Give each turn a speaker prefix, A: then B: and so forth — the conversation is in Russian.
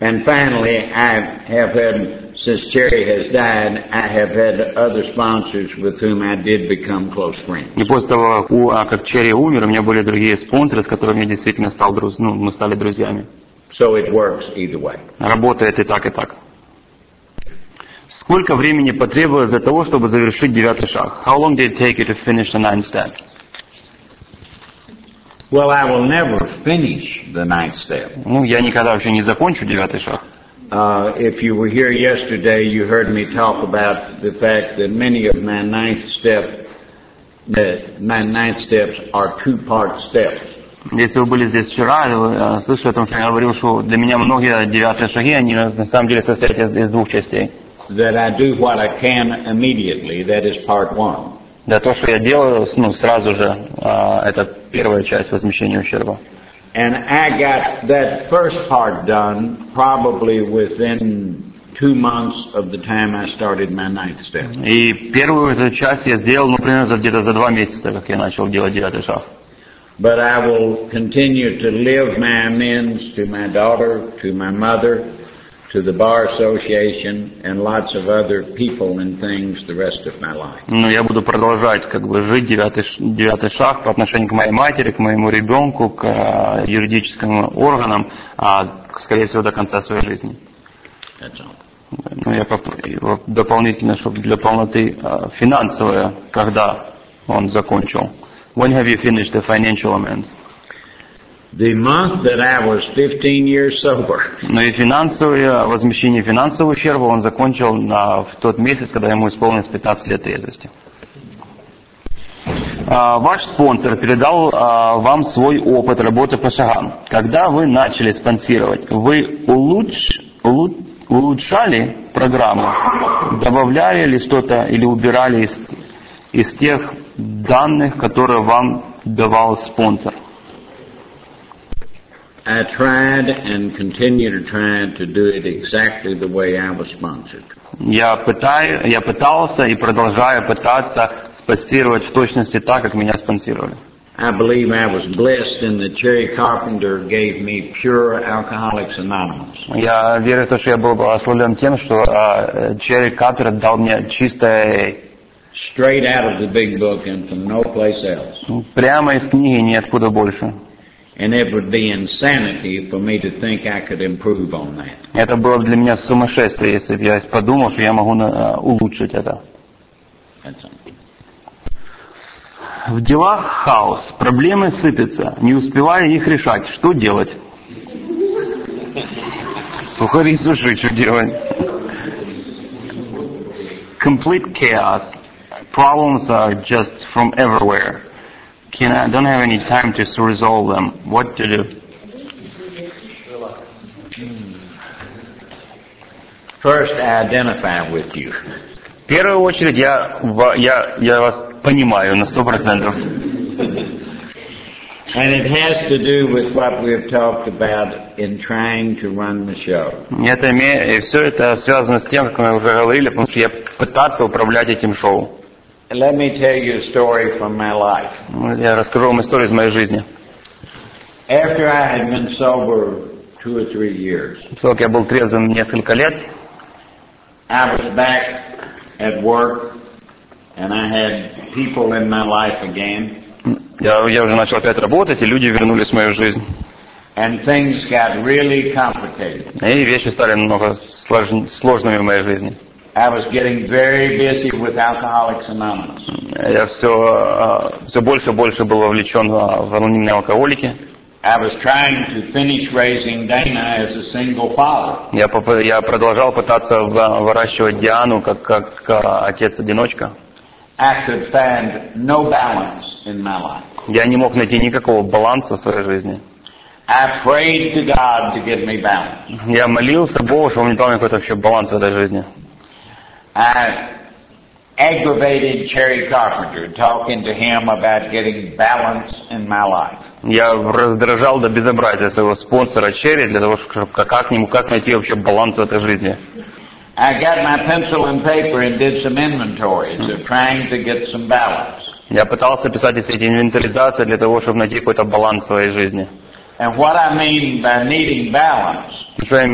A: And finally, I have had, since Cherry has died, I have had other sponsors with whom I did become close friends.
B: И после того, как Черри умер, у меня были другие спонсоры, с которыми я действительно мы стали друзьями.
A: So it works either way.
B: Работает и так, и так. Сколько времени потребовалось для того, чтобы завершить 9-й шаг? How long did it take you to finish the 9th step?
A: Well, I will never finish the 9th step.
B: Я никогда вообще не закончу 9-й шаг.
A: If you were here yesterday, you heard me talk about the fact that many of my 9th steps are two-part steps.
B: Если вы были здесь вчера, вы слышали о том, что я говорил, что для меня многие 9-е шаги, они на самом деле состоят из двух частей.
A: That I do what I can immediately, that is part one.
B: Да, то, что я делаю, сразу же, это первая часть возмещения ущерба.
A: And I got that first part done probably within 2 months of the time I started my 9th step.
B: И первую эту часть я сделал, примерно где-то за 2 месяца, как я начал делать 9-й шаг.
A: But I will continue to live my amends to my daughter, to my mother, to the Bar Association, and lots of other people and things the rest of my life.
B: Но я буду продолжать жить 9-й шаг по отношению к моей матери, к моему ребенку, к юридическим органам, скорее всего, до конца своей жизни. Я дополнительно, чтобы для полноты финансовая, когда он закончил. When have you finished the financial amends?
A: The month that I was 15 years sober.
B: Ну и возмещение финансового ущерба он закончил в тот месяц, когда ему исполнилось 15 лет трезвости. Ваш спонсор передал вам свой опыт работы по шагам. Когда вы начали спонсировать, вы улучшали программу, добавляли ли что-то или убирали из тех данных, которые вам давал спонсор?
A: I tried and continue to try to do it exactly the way I was sponsored.
B: Я пытался и продолжаю пытаться спонсировать в точности так, как меня спонсировали.
A: I believe I was blessed in that Cherry Carpenter gave me pure Alcoholics Anonymous.
B: Я верю в то, что я был благословлен тем, что Черри Карпентер дал мне чистое
A: straight out of the big book and from no place else.
B: Прямо из книги, ниоткуда больше.
A: And it would be insanity for me to think I could improve on that.
B: Это было для меня сумасшествие, если бы я подумал, что я могу улучшить это. В делах хаос, проблемы сыпятся, не успевая их решать. Что делать? Сухари суши, что делать? Complete chaos. Problems are just from everywhere. I don't have any time to resolve them. What to do?
A: First, I identify with you.
B: В первую очередь, я вас понимаю на 100%.
A: And it has to do with what we have talked about in trying to run the show.
B: И все это связано с тем, как мы уже говорили, потому что я пытался управлять этим шоу.
A: Let me tell you a story from my life.
B: Я расскажу вам историю из моей жизни.
A: After I had been sober 2 or 3 years,
B: После я был трезвым несколько лет,
A: I was back at work, and I had people in my life again.
B: Я уже начал опять работать, и люди вернулись в мою жизнь.
A: And things got really complicated.
B: И вещи стали намного сложными в моей жизни.
A: I was getting very busy with Alcoholics Anonymous.
B: Я все больше и больше был вовлечен в анонимные алкоголики.
A: I was trying to finish raising Dana as a single father.
B: Я продолжал пытаться выращивать Диану как отец-одиночка.
A: I could find no balance in my life.
B: Я не мог найти никакого баланса в своей жизни.
A: I prayed to God to give me balance.
B: Я молился Богу, чтобы он мне дал какой-то вообще баланс в этой жизни.
A: I aggravated Cherry Carpenter, talking to him about getting balance in my life.
B: Я раздражал до безобразия своего спонсора Черри для того, чтобы как найти вообще баланс в этой жизни.
A: I got my pencil and paper and did some inventories of trying to get some balance.
B: Я пытался писать эти инвентаризации для того, чтобы найти какой-то баланс в своей жизни.
A: And what I mean by needing balance